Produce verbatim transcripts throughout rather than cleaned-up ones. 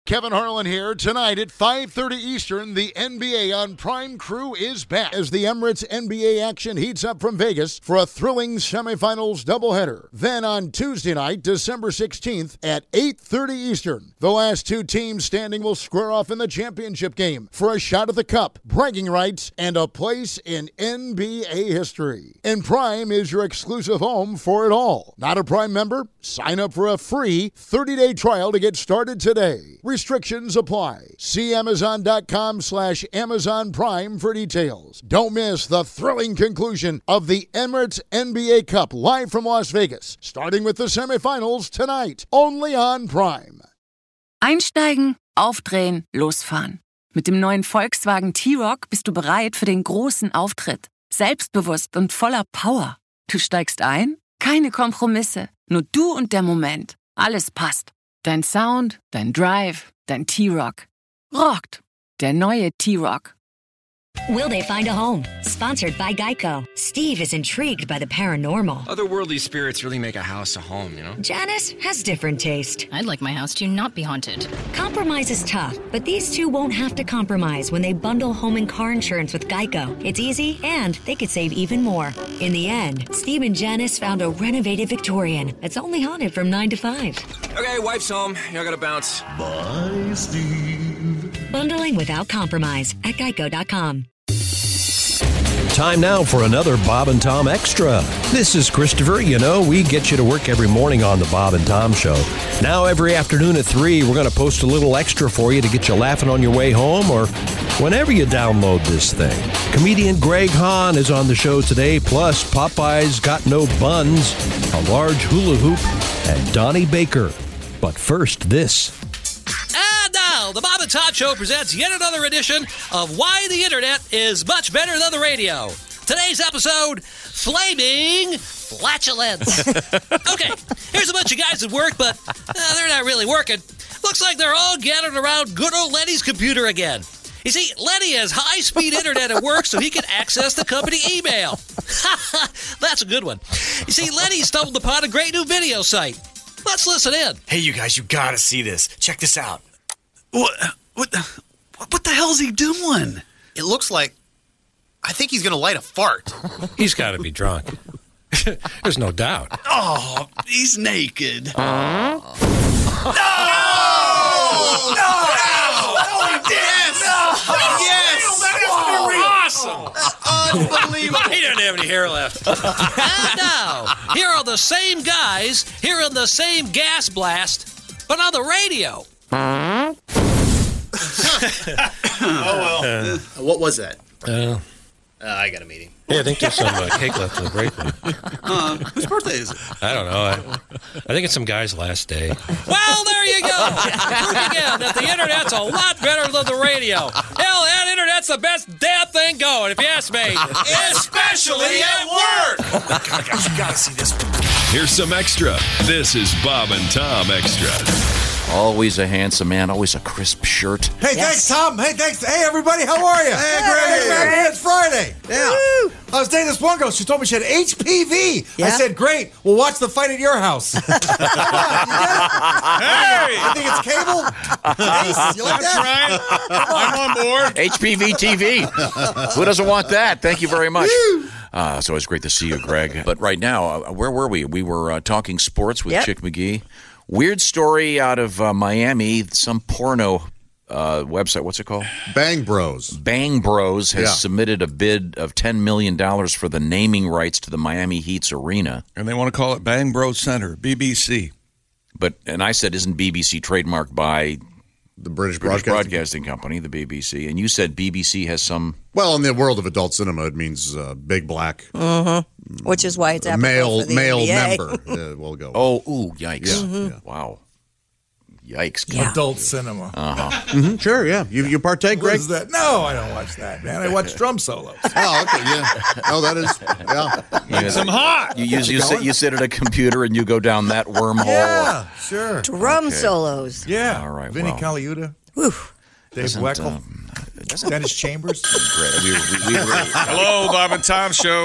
Kevin Harlan here. Tonight at five thirty Eastern, the N B A on Prime Crew is back as the Emirates N B A action heats up from Vegas for a thrilling semifinals doubleheader. Then on Tuesday night, December sixteenth at eight thirty Eastern, the last two teams standing will square off in the championship game for a shot at the cup, bragging rights, and a place in N B A history. And Prime is your exclusive home for it all. Not a Prime member? Sign up for a free thirty-day trial to get started today. Restrictions apply. See Amazon.com slash Amazon Prime for details. Don't miss the thrilling conclusion of the Emirates N B A Cup live from Las Vegas, starting with the semifinals tonight, only on Prime. Einsteigen, aufdrehen, losfahren. Mit dem neuen Volkswagen T-Roc bist du bereit für den großen Auftritt. Selbstbewusst und voller Power. Du steigst ein? Keine Kompromisse. Nur du und der Moment. Alles passt. Dein Sound, dein Drive, dein T-Roc. Rockt. Der neue T-Roc. Will they find a home? Sponsored by Geico. Steve is intrigued by the paranormal. Otherworldly spirits really make a house a home, you know? Janice has different taste. I'd like my house to not be haunted. Compromise is tough, but these two won't have to compromise when they bundle home and car insurance with Geico. It's easy, and they could save even more. In the end, Steve and Janice found a renovated Victorian that's only haunted from nine to five. Okay, wife's home. I gotta bounce. Bye, Steve. Bundling without compromise at geico dot com. Time now for another Bob and Tom Extra. This is Christopher. You know, we get you to work every morning on the Bob and Tom Show. Now, every afternoon at three, we're going to post a little extra for you to get you laughing on your way home or whenever you download this thing. Comedian Greg Hahn is on the show today, plus Popeye's Got No Buns, a large hula hoop, and Donnie Baker. But first, this. And now, the Bob and Tom Show presents yet another edition of Why the Internet is Much Better Than the Radio. Today's episode, Flaming Flatulence. Okay, here's a bunch of guys at work, but uh, they're not really working. Looks like they're all gathered around good old Lenny's computer again. You see, Lenny has high-speed internet at work so he can access the company email. That's a good one. You see, Lenny stumbled upon a great new video site. Let's listen in. Hey, you guys, you gotta see this. Check this out. What? What the? What the hell's he doing? It looks like. I think he's gonna light a fart. He's got to be drunk. There's no doubt. Oh, he's naked. Uh? No! No! No! No! Yes! No! Yes! That's awesome! Unbelievable! He doesn't have any hair left. And now, here are the same guys hearing the same gas blast, but on the radio. Oh, well. Uh, what was that? Uh, uh, I got a meeting. Yeah, I think there's some uh, cake left in the break room. Uh, whose birthday is it? I don't know. I, I think it's some guy's last day. Well, there you go. Proof again that the internet's a lot better than the radio. Hell, that internet's the best damn thing going, if you ask me. Especially at work! Oh, my God, guys, you gotta see this one. Here's some extra. This is Bob and Tom Extra. Always a handsome man, always a crisp shirt. Hey, yes. Thanks, Tom. Hey, thanks. Hey, everybody, how are you? Hey, Greg. Hey, man, it's Friday. Yeah. Woo. I was dating this one girl. She told me she had H P V. Yeah? I said, great. We'll watch the fight at your house. You get it? Hey! I think it's cable. Ace, you like That's that? right. I'm on board. H P V T V. Who doesn't want that? Thank you very much. Uh, it's always great to see you, Greg. But right now, uh, where were we? We were uh, talking sports with yep. Chick McGee. Weird story out of uh, Miami. Some porno uh, website. What's it called? Bang Bros. Bang Bros has yeah. submitted a bid of ten million dollars for the naming rights to the Miami Heat's arena. And they want to call it Bang Bros Center, B B C. But and I said, isn't B B C trademarked by the British, British Broadcasting. Broadcasting Company, the B B C? And you said B B C has some... Well, in the world of adult cinema, it means uh, big black. Mm-hmm. Which is why it's applicable male for the male N B A. member. Uh, we'll go. Oh, ooh, yikes! Yeah. Mm-hmm. Yeah. Wow, yikes! Yeah. Adult cinema. Uh-huh. mm-hmm. Sure, yeah. You you partake, Greg? What is that? No, I don't watch that, man. I watch drum solos. Oh, okay, yeah. Oh, that is, yeah. You, some hot. You use you sit you sit at a computer and you go down that wormhole. Yeah, sure. Drum Okay. solos. Yeah. All right, Vinny well. Caliuta. Woo. Dave Doesn't, Weckl. um, Dennis Chambers. Great. We, we, we, we, Hello, Bob and Tom Show.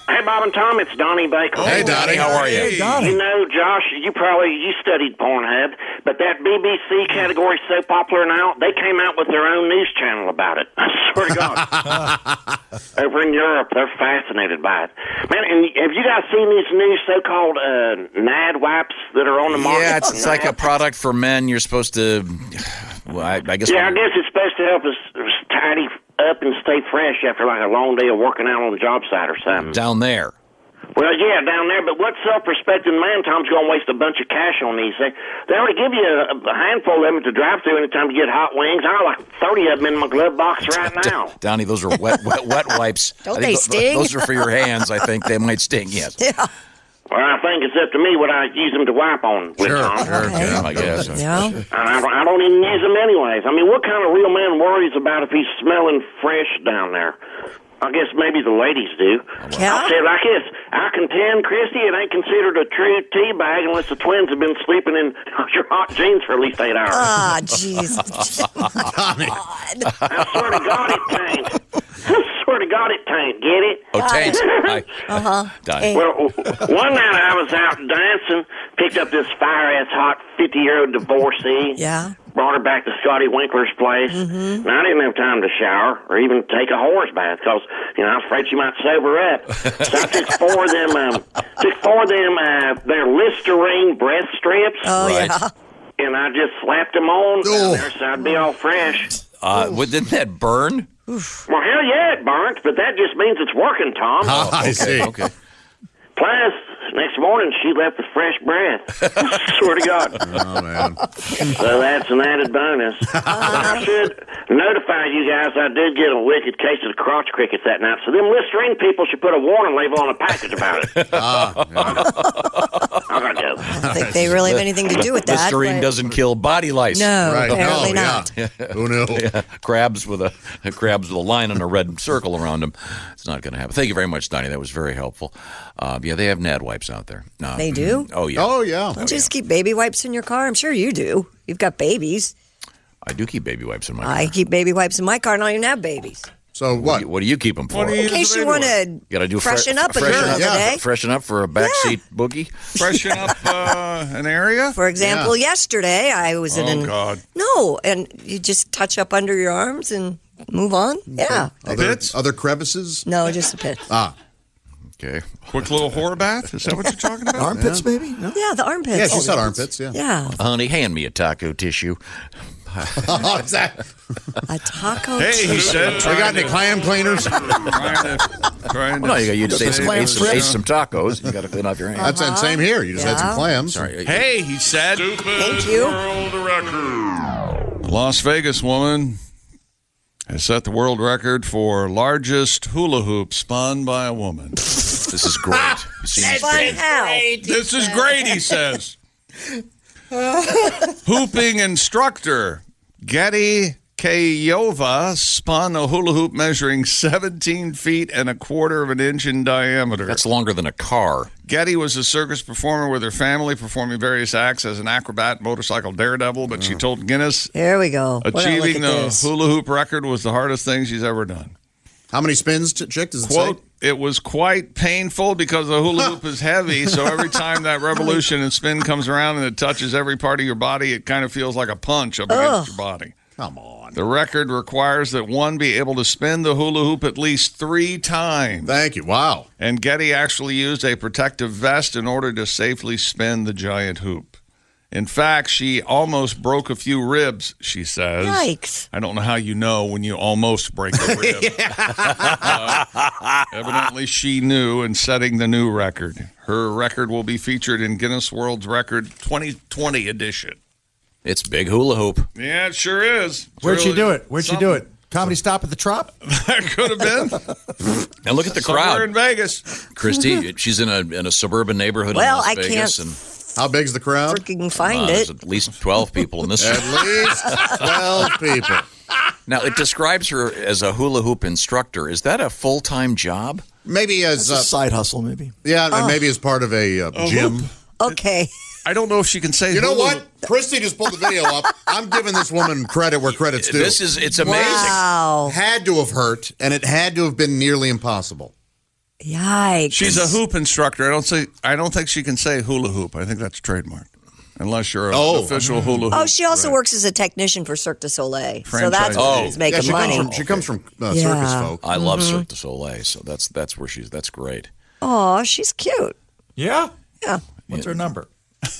Hey, Bob and Tom, it's Donnie Baker. Hey, Donnie, how are you? Hey, Donnie. You know, Josh, you probably you studied Pornhub, but that B B C category is so popular now, they came out with their own news channel about it. I swear to God. Over in Europe, they're fascinated by it. Man, and have you guys seen these new so-called uh, N A D wipes that are on the market? Yeah, it's, it's like a product for men. You're supposed to, well, I, I guess. Yeah, I guess it's supposed to help us tidy up and stay fresh after like a long day of working out on the job site or something. Down there. Well, yeah, down there, but what self-respecting man, Tom's going to waste a bunch of cash on these? They, they already give you a, a handful of them to drive through anytime you get hot wings. I got like thirty of them in my glove box right now. Donnie, those are wet wet, wet wipes. Don't I they think sting? Those are for your hands. I think they might sting, yes. Yeah. Well, I think it's up to me what I use them to wipe on with, Sure, Tom. sure, Okay. Jim, I guess. Yeah. And I, don't- I don't even use them anyways. I mean, what kind of real man worries about if he's smelling fresh down there? I guess maybe the ladies do. Yeah. I said like this. I contend, Christy, it ain't considered a true tea bag unless the twins have been sleeping in your hot jeans for at least eight hours. Ah, jeez. I swear to God it tain't. I swear to God it tain't. Get it? Oh, taints. Hi. Uh-huh. Donnie. Well, one night I was out dancing, picked up this fire-ass hot fifty-year-old divorcee. Yeah. Brought her back to Scotty Winkler's place. Mm-hmm. And I didn't have time to shower or even take a horse bath because, you know, I was afraid she might sober up. So I took four of them, um, took four of them, uh, their Listerine breast strips. Oh, Right. yeah. And I just slapped them on down Oh. there so I'd be all fresh. Uh, what, didn't that burn? Well, hell yeah, it burnt, but that just means it's working, Tom. Ah, I see. Okay. Plus, next morning she left with fresh breath. Swear to God. Oh, man. So that's an added bonus. I should notify you guys I did get a wicked case of the crotch crickets that night, so them Listerine people should put a warning label on a package about it. Ah, yeah. I gotta go. I don't think they really have anything to do with that. Listerine but- doesn't kill body lice. No, Right. apparently No, not. yeah. Who knew? Yeah, crabs with a crabs with a line and a red circle around them. It's not going to happen. Thank you very much, Donnie. That was very helpful. Uh, yeah, they have N A D wipes out there. Uh, They do? Oh yeah. Oh, yeah. Don't you just keep baby wipes in your car? I'm sure you do. You've got babies. I do keep baby wipes in my car. I keep baby wipes in my car, and I don't even have babies. So What what? do you, what do you keep them for? What do you In use case the you baby want wipe? to Gotta do fre- freshen up a freshen girl up, today. Freshen up for a backseat boogie. Freshen up uh, an area? For example, yesterday I was in Oh, an... God. No, and you just touch up under your arms and move on? Yeah. Other, Pits? other crevices? No, just a pit. Ah. Okay. Quick little whore bath? Is that what you're talking about? Armpits, maybe? No? Yeah, the armpits. Yeah, she said armpits, yeah. Yeah, Honey, hand me a taco tissue. Oh, is that? a taco. Hey, he tissue. said. We got any clam cleaners? Trying to, trying to Well, no, you, you just ate some, save ate, some, us, ate uh, some tacos. You got to clean off your hands. That's the same here. You just had some Yeah. clams. Sorry. Hey, he said. Thank you. World record. A Las Vegas woman has set the world record for largest hula hoop spun by a woman. This is great. You see these Fun big- how? This is great, he says. Hooping instructor Getty Kayova spun a hula hoop measuring seventeen feet and a quarter of an inch in diameter. That's longer than a car. Getty was a circus performer with her family, performing various acts as an acrobat, motorcycle daredevil, but she told Guinness Here we go. What do I look achieving at the this? hula hoop record was the hardest thing she's ever done. How many spins, ch- chick, does it Quote, say? it was quite painful because the hula hoop is heavy, so every time that revolution and spin comes around and it touches every part of your body, it kind of feels like a punch up against Ugh. your body. Come on. The record requires that one be able to spin the hula hoop at least three times. Thank you. Wow. And Getty actually used a protective vest in order to safely spin the giant hoop. In fact, she almost broke a few ribs, she says. Yikes. I don't know how you know when you almost break a rib. uh, evidently, she knew in setting the new record. Her record will be featured in Guinness World Record twenty twenty edition. It's big hula hoop. Yeah, it sure is. It's Where'd she really do it? Where'd she do it? Comedy Stop at the Trop? That could have been. And look at the Somewhere crowd. in Vegas. Christy, she's in a in a suburban neighborhood Well, in Las I Vegas. can't and How big's the crowd? freaking find uh, it. there's at least twelve people in this. At least twelve people. Now, it describes her as a hula hoop instructor. Is that a full-time job? Maybe as It's a uh, side hustle, maybe. yeah, Oh. and maybe as part of a uh, gym. Okay. I don't know if she can say You know hula what? hoop. Christy just pulled the video up. I'm giving this woman credit where credit's due. This is it's amazing. Wow. Had to have hurt, and it had to have been nearly impossible. Yikes. She's a hoop instructor. I don't say. I don't think she can say hula hoop. I think that's trademarked. Unless you're an Oh. official hula hoop. Oh, she also Right. works as a technician for Cirque du Soleil. So Franchise. that's where Oh. she's making yeah, she money. Comes from, she comes from uh, Yeah. circus folk. I love Mhm. Cirque du Soleil, so that's that's where she's. That's great. Oh, she's cute. Yeah? Yeah. What's her number?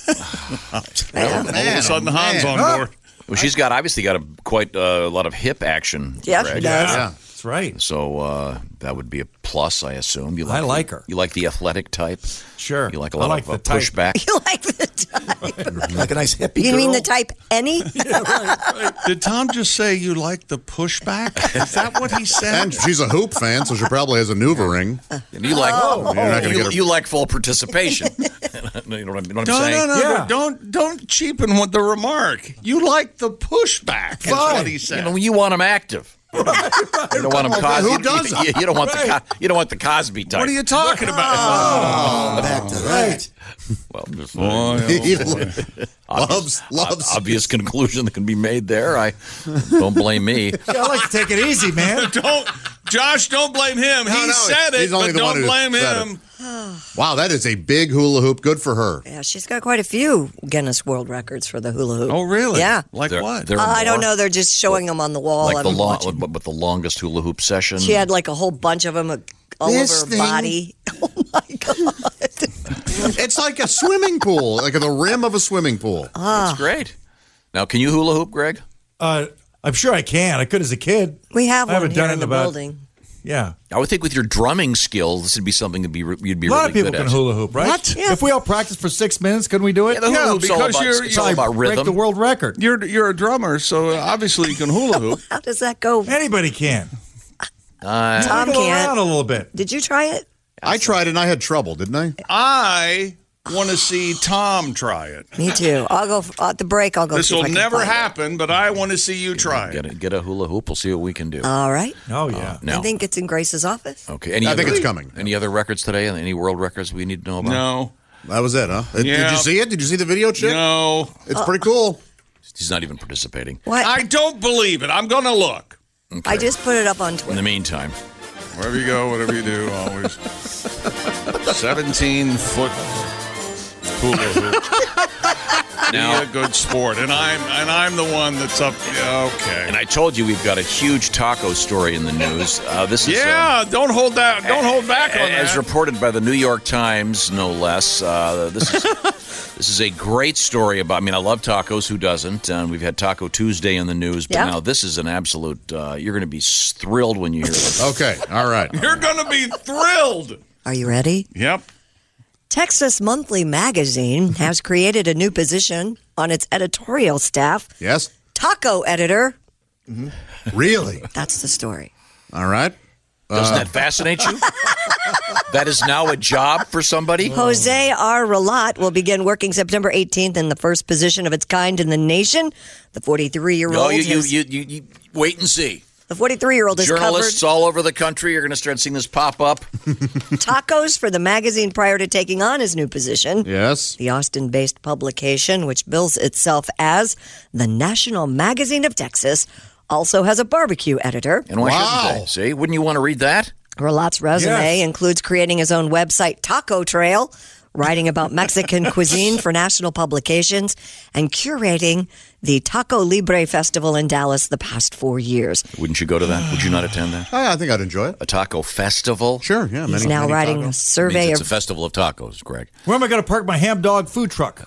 All of a sudden, Hans on board. Well, she's got obviously got a quite uh, a lot of hip action. Yeah, she Greg. does. Yeah, that's right. So uh, that would be a plus, I assume. You I like her. You like the athletic type. Sure. You like a I lot like of uh, the type. pushback. You like the type. Like a nice hippie You mean girl? the type any? Did Tom just say you like the pushback? Is that what he said? And she's a hoop fan, so she probably has a Nuva ring. And you like Oh. You're not gonna you, get her- you like full participation. you know what I'm, you know what I'm No, saying? no, no, Yeah. no! Don't don't cheapen with the remark. You like the pushback. That's Fine. what he said. You know, you want them active. You don't want them Cosby. Who doesn't? You, you don't want the Right. Co- you don't want the Cosby type. What are you talking about? Oh, back to that. Well, I'm just Boy, He oh, boy. loves, loves. obvious conclusion that can be made there. I don't blame me. I like to take it easy, man. Don't, Josh. Don't blame him. No, he no, said he's it, only but the one don't who blame said him. Wow, that is a big hula hoop. Good for her. Yeah, she's got quite a few Guinness World Records for the hula hoop. Oh, really? Yeah. Like There- what? there Uh, are I don't more? know. They're just showing them on the wall. Like the I'm long, watching. but, but the longest hula hoop session. She had like a whole bunch of them all This over her thing- body. Oh my god! It's like a swimming pool, like the rim of a swimming pool. Ah. That's great. Now, can you hula hoop, Greg? Uh, I'm sure I can. I could as a kid. We have I one haven't here done it in in the about- building. Yeah. I would think with your drumming skills, this would be something that be re- you'd be A lot really of people good can at. hula hoop, right? What? Yeah. If we all practice for six minutes, couldn't we do it? Yeah, the hula Yeah, hoop's all because about, you're- it's all about Break rhythm. the world record. You're you're a drummer, so obviously you can hula hoop. How does that go? Anybody can. Uh, Tom Wiggle can't. around a little bit. Did you try it? I tried it and I had trouble, didn't I? I want to see Tom try it. Me too. I'll go f- at the break. I'll go. This see if will I can never find it. happen, but I want to see you try get it. a, get a hula hoop. We'll see what we can do. All right. Oh, yeah. now, I think it's in Grace's office. okay. Any I other, think it's coming. Any other records today? Any world records we need to know about? No, That was it, huh? Did Yeah. you see it? Did you see the video, Chick? no, It's pretty cool. He's not even participating. What? I don't believe it. I'm going to look. Okay. I just put it up on In Twitter. the meantime, Wherever you go, whatever you do, always. seventeen foot hula hoop. Now- Be a good sport, and I'm and I'm the one that's up. Yeah, okay. and I told you we've got a huge taco story in the news. Uh, this is yeah, um, don't hold that. Don't hold back on as that. reported by the New York Times, no less. Uh, this is this is a great story about. I mean, I love tacos. Who doesn't? And we've had Taco Tuesday in the news, but Yeah. now this is an absolute. Uh, you're going to be s- thrilled when you hear this. Okay, all right. You're going to be thrilled. Are you ready? Yep. Texas Monthly Magazine has created a new position on its editorial staff. Yes? Taco editor. Really? That's the story. All right. Doesn't Uh, that fascinate you? That is now a job for somebody. Jose R. Relat will begin working September eighteenth in the first position of its kind in the nation. The forty-three-year-old No, you, you, has, you, you, you wait and see. the forty-three-year-old has Journalists all over the country are going to start seeing this pop up. covered tacos for the magazine prior to taking on his new position. yes. The Austin-based publication, which bills itself as the National Magazine of Texas, also has a barbecue editor. And why Wow. shouldn't they? See, wouldn't you want to read that? Relat's resume Yes. includes creating his own website, Taco Trail, writing about Mexican cuisine for national publications, and curating the Taco Libre Festival in Dallas the past four years. Wouldn't you go to that? Would you not attend that? I, I think I'd enjoy it. A taco festival? Sure, yeah. He's many, now many writing tacos. a Means survey it's a of festival of tacos, Greg. Where am I going to park my ham dog food truck?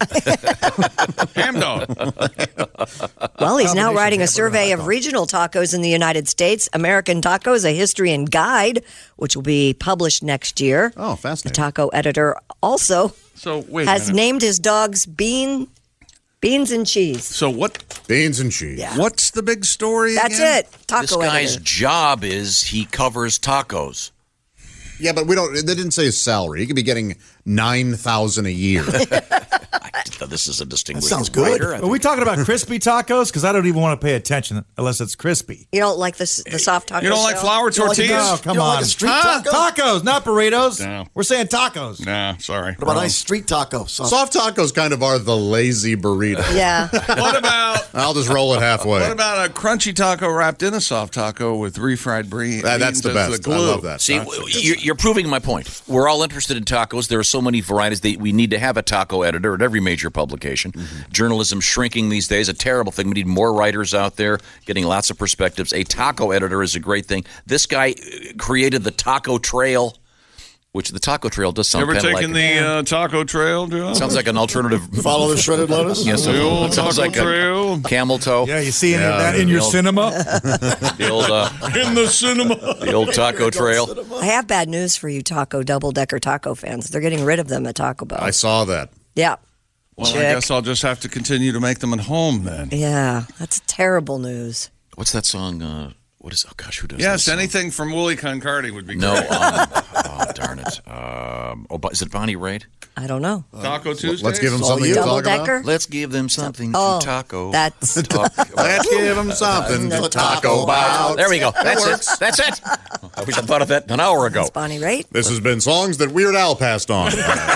Ham dog. Well, he's now Combination writing a hamburger survey hot of regional tacos in the United States, American Tacos, a history and guide, which will be published next year. Oh, The fascinating. taco editor also So wait. a has minute. named his dogs Bean, Beans and Cheese. So what? Beans and cheese. Yeah. What's the big story? That's again? it. Taco This guy's editor. job is he covers tacos. Yeah, but we don't. They didn't say his salary. He could be getting nine thousand a year. this is a distinguished That sounds good. writer. Are we talking about crispy tacos? Because I don't even want to pay attention unless it's crispy. You don't like the, the soft tacos? You don't like Joe? flour You don't like- tortillas? No, come You don't on. like a street Huh? taco? Tacos, not burritos. No. We're saying tacos. Nah, sorry. What about Wrong. nice street taco? Soft, Soft tacos kind of are the lazy burrito. Yeah. What about I'll just roll it halfway. what about a crunchy taco wrapped in a soft taco with refried bre- That- that's beans the as best. glue? I love that. See, you're, you're proving my point. We're all interested in tacos. There are so many varieties that we need to have a taco editor at every major publication. Mm-hmm. Journalism's shrinking these days, a terrible thing. We need more writers out there getting lots of perspectives. A taco editor is a great thing. This guy created the Taco Trail, which the Taco Trail does sound You ever kind of like... taken the uh, taco trail, Joe? Sounds like an alternative... Follow the shredded lettuce? Yes, The old it sounds taco like trail. a camel toe. Yeah, you see any Yeah, of that in the your old- cinema? The old, uh, In the cinema. the old Taco Trail. I have bad news for you, taco double-decker taco fans. They're getting rid of them at Taco Bell. I saw that. Yeah. Well, I Chick. guess I'll just have to continue to make them at home then. Yeah, that's terrible news. What's that song? Uh, what is? Oh gosh, who does? Yes, that song? anything from Willie Concardi would be No. great. Um, oh darn it. Um, oh, but is it Bonnie Raitt? I don't know. Taco Tuesday. Let's give them all something you. to talk Double-decker? about. Let's give them something Oh, to taco. That's Talk about. Let's give them something to taco about. There we go. That's works. it. That's it. I wish I thought of that an hour ago. that's Bonnie Raitt. This has been songs that Weird Al passed on.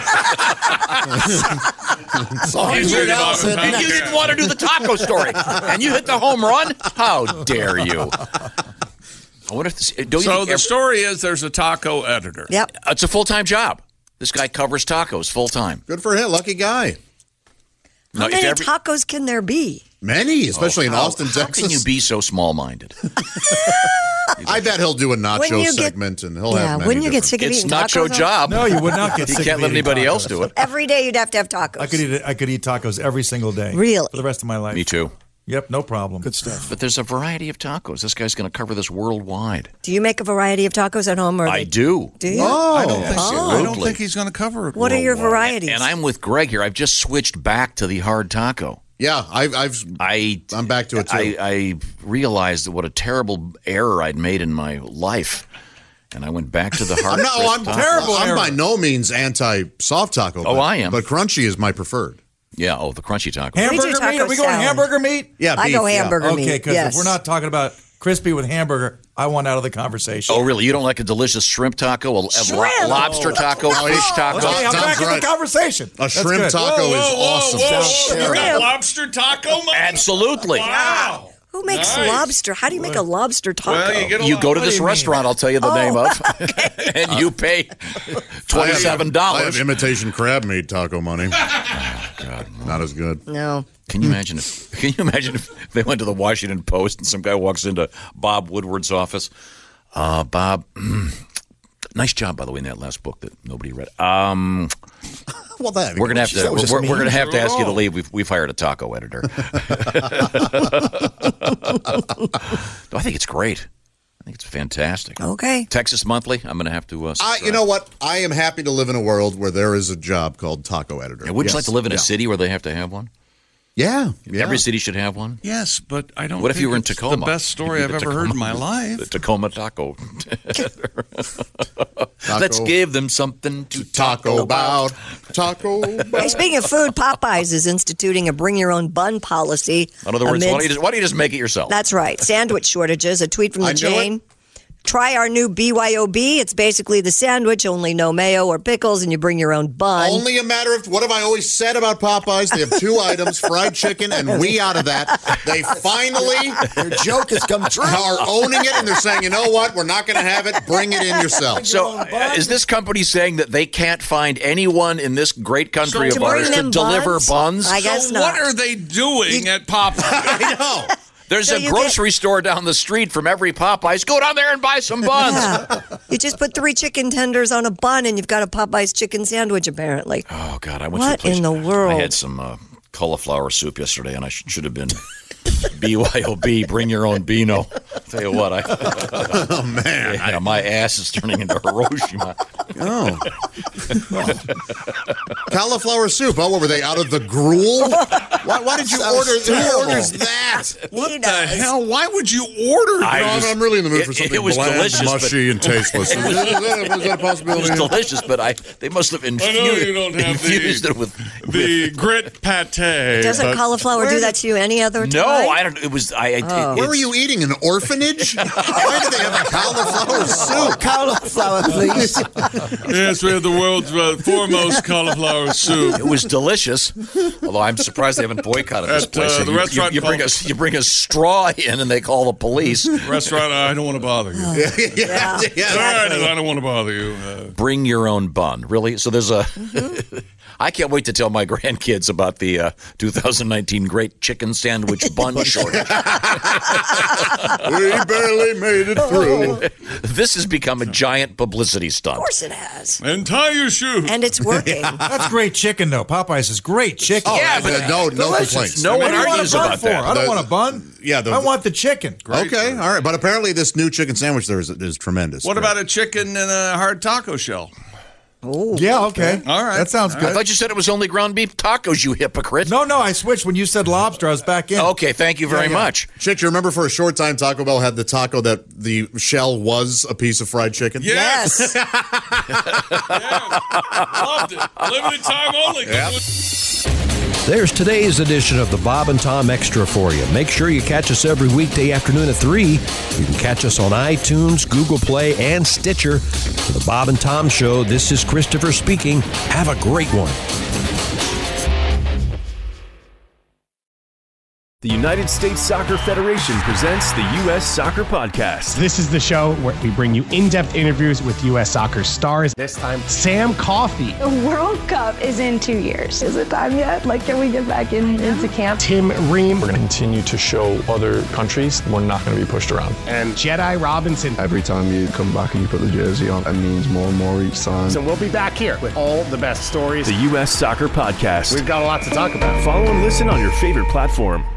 You, Weird Al you said- didn't want to do the taco story, and you hit the home run. How dare you? I wonder if this, don't you So think the ever- story is there's a taco editor. Yep. it's a full time job. This guy covers tacos full time. Good for him. Lucky guy. How many tacos can there be? Many, especially in how, Austin, how Texas. How can you be so small minded? I bet he'll do a Wouldn't nacho you get- segment, and he'll Yeah, have many wouldn't you get different- sick of It's eating nacho tacos? all- job. No, you would not get You sick can't of let eating anybody tacos. else do it. Every day you'd have to have tacos. I could eat. I could eat tacos every single day. Really? For the rest of my life. Me too. Yep, no problem. Good stuff. But there's a variety of tacos. This guy's going to cover this worldwide. Do you make a variety of tacos at home? Or I they- do. Do you? Oh, I don't think Oh. I don't think he's going to cover it. What are your worldwide. varieties? And I'm with Greg here. I've just switched back to the hard taco. Yeah, I've, I've, I, I'm back to it too. I, I realized what a terrible error I'd made in my life. And I went back to the hard I'm, not, oh, I'm crisp taco. terrible. I'm by no means anti soft taco. Oh, but, I am. But crunchy is my preferred. Yeah, oh, the crunchy taco. Hamburger We do meat? taco Are we going salad. hamburger meat? Yeah, I beef, go yeah. hamburger meat. Okay, because yes. if we're not talking about crispy with hamburger, I want out of the conversation. Oh, really? You don't like a delicious shrimp taco, a, a lo- Shrimp? lobster taco, Oh, fish yeah. taco? Okay, I'm Tom's back in right. the conversation. A That's shrimp good. taco Whoa, is whoa, whoa, awesome. whoa, Sounds whoa. You got terrible. lobster taco, Mike? Absolutely. Wow. Who makes Nice. lobster? How do you make a lobster taco? Well, you get a You lot- go to what this do you mean? restaurant, I'll tell you the Oh, name of, and you pay twenty-seven I have dollars. imitation crab meat taco money. God, Not as good. no. Can you imagine if? Can you imagine if they went to the Washington Post and some guy walks into Bob Woodward's office? Uh, Bob, nice job by the way in that last book that nobody read. Um, Well, that we're gonna have to. That was just We're, we're mean. gonna have to ask you to leave. We've we've hired a taco editor. I think it's great. I think it's fantastic. Okay. Texas Monthly. I'm gonna have to. Uh, I, subscribe. you know what? I am happy to live in a world where there is a job called taco editor. Yeah, wouldn't you Yes. like to live in a Yeah. city where they have to have one? Yeah, yeah. Every city should have one. Yes, but I don't What if think you were in it's Tacoma? the best story You'd I've be ever the heard in Tacoma- my life. The Tacoma Taco. Taco. Let's give them something to Taco about. Taco Hey, about. speaking of food, Popeyes is instituting a bring your own bun policy. In other words, why don't, amidst- you just, why don't you just make it yourself? That's right. Sandwich shortages. A tweet from the I knew chain. Try our new B Y O B. It's basically the sandwich, only no mayo or pickles, and you bring your own bun. Only a matter of what have I always said about Popeyes? They have two items, fried chicken and we out of that. They finally Their joke has come true. are owning it and they're saying, you know what? We're not going to have it. Bring it in yourself. So, uh, is this company saying that they can't find anyone in this great country So- of To ours bring to them deliver buns? buns? I guess so not. what are they doing at Popeyes? I know. There's So a you grocery store down the street from every Popeyes. Go down there and buy some buns. Yeah. You just put three chicken tenders on a bun, and you've got a Popeyes chicken sandwich, apparently. Oh, God. I went What to a place. in the world? I had some uh, cauliflower soup yesterday, and I sh- should have been B Y O B, bring your own Beano. Tell you what, I. Oh, man. Yeah, my ass is turning into Hiroshima. Oh. Cauliflower soup. Oh, what were they, out of the gruel? Why, why did you order? Who orders that? What the hell? Why would you order that? I I no, was- I'm really in the mood for it- something it was bland, delicious, mushy, but- and tasteless. Is that, was that a possibility? It was delicious, but I they must have infused, I know you don't have infused the, it with, the grit pate. Doesn't but- cauliflower do that to you any other time? No, I don't. It was I. I Oh. it, Where were you eating? An orphanage? Why did they have a cauliflower soup? Cauliflower, please. Yes, we have the world's uh, foremost cauliflower soup. It was delicious, although I'm surprised they haven't boycotted this At, place. uh, the you, restaurant you, you bring a called- you bring a straw in, and they call the police. Restaurant, I don't want to bother you. Yeah, yeah, yeah. All right, I don't want to bother you. Uh, Bring your own bun, really. So there's a. I can't wait to tell my grandkids about the uh, two thousand nineteen Great Chicken Sandwich Bun Shortage. We barely made it through. This has become a giant publicity stunt. Of course it has. and tie your shoe. And it's working. That's great chicken, though. Popeyes is great chicken. Oh, Yeah, yeah, but- but no, no Delicious. complaints. No What one do you want a argues bun about for? that. I don't The- want a bun. Yeah, the- I want the chicken. Okay, all right. But apparently this new chicken sandwich there is, is tremendous. What about a chicken in a hard taco shell? Oh, Yeah, okay. All right. That sounds I good. thought you said it was only ground beef tacos, you hypocrite. No, no, I switched. When you said lobster, I was back in. Okay, thank you very Yeah, yeah. much. Chick, you remember for a short time Taco Bell had the taco that the shell was a piece of fried chicken? Yes. yes. Loved it. Limited time only. There's today's edition of the Bob and Tom Extra for you. Make sure you catch us every weekday afternoon at three. You can catch us on iTunes, Google Play, and Stitcher. For the Bob and Tom Show, this is Christopher speaking. Have a great one. The United States Soccer Federation presents the U S Soccer Podcast. This is the show where we bring you in-depth interviews with U S soccer stars. This time, Sam Coffey. The World Cup is in two years. Is it time yet? Like, can we get back in, into camp? Tim Ream. We're going to continue to show other countries we're not going to be pushed around. And Jedi Robinson. Every time you come back and you put the jersey on, it means more and more each time. So we'll be back here with all the best stories. The U S Soccer Podcast. We've got a lot to talk about. Follow and listen on your favorite platform.